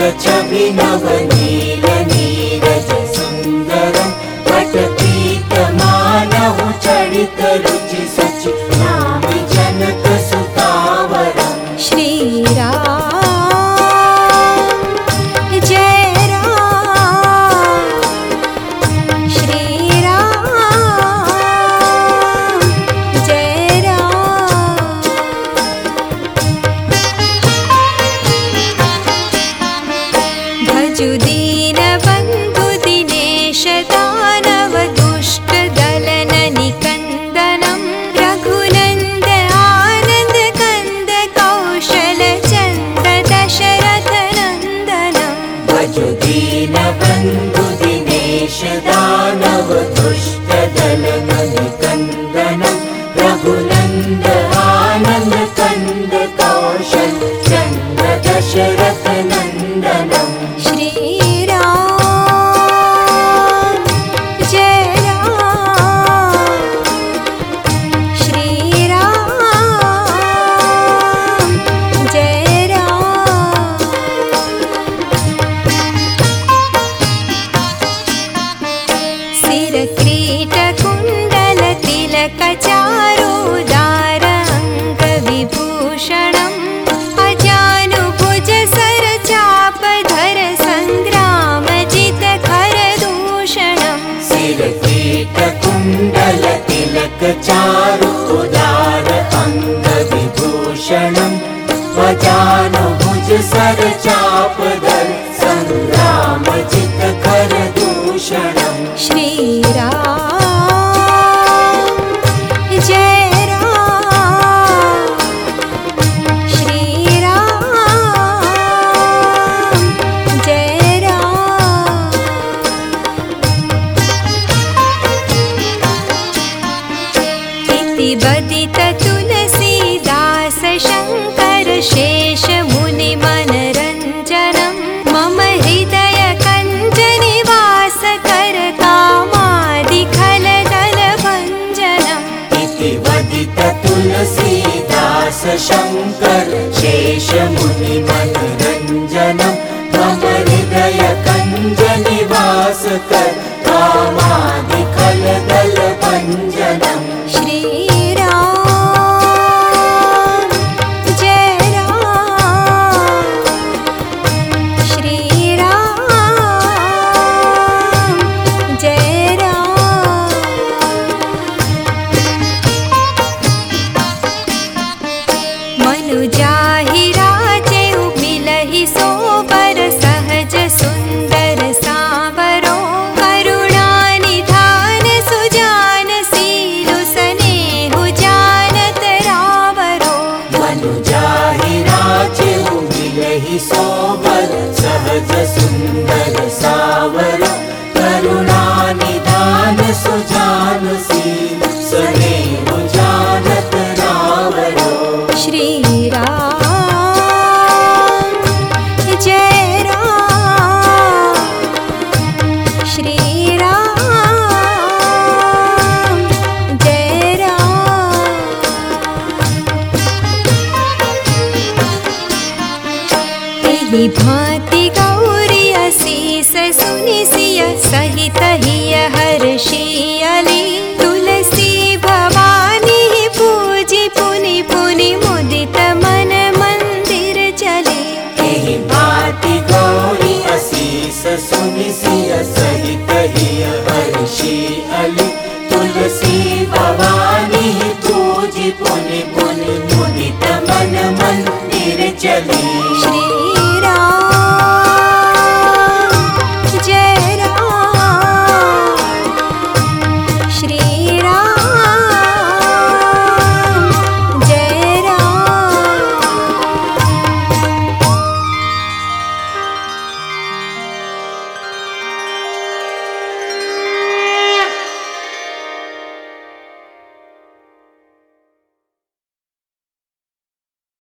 छविनवनील नीरज सुन्दरं पटपीतमानहु चरित रुचि सचि नामि जनक सुतावरम् श्रीराम दीन बंधु दिनेश दानव दुष्ट दलन निकंदनम रघुनंद आनंद कंद कौशल चंद दशरथ नंदनम भजु दीन बंधु दिनेश दानव दुष्ट दलन निकंदनम रघुनंद आनंद कंद कौशल चंद दशरथ नंदनम किरीट कुंडल तिलक चारुदार अंग विभूषणम् अजानुभुज सर चाप धर संग्राम जित खर दूषणम् सिर किरीट कुंडल तिलक चारुदार अंग विभूषणम् अजानुभुज सर चाप धर संग्राम जित खर दूषणम् श्रीराम जय राम श्रीराम जय राम इति बदित तुलसीदास शंकर शेष मुनि मनरंजनम मम हृदय कंज निवास कर कामादि खल दल भंजनम इति वदित तुलसीदास शंकर शेष मुनि मनरंजनम मम हृदय कंज निवास कर कामादि खल दल भंजनम श्रीराम जय राम श्रीराम जय राम मनुजाहि राजे मिलहि सोबर सहज सुंदर सावरो करुणा निधान सुजान सीलु स्नेहु जानत रावरो मनुजाहि राजे मिलहि सोबर सहज सुंदर सावर करुणा निधान सुजान सील स्नेहु जानत रावरो श्रीराम जय राम श्रीराम जय राम तेहि भांति गौरी असीस सुनि सिय सहित हिय हर्षि अली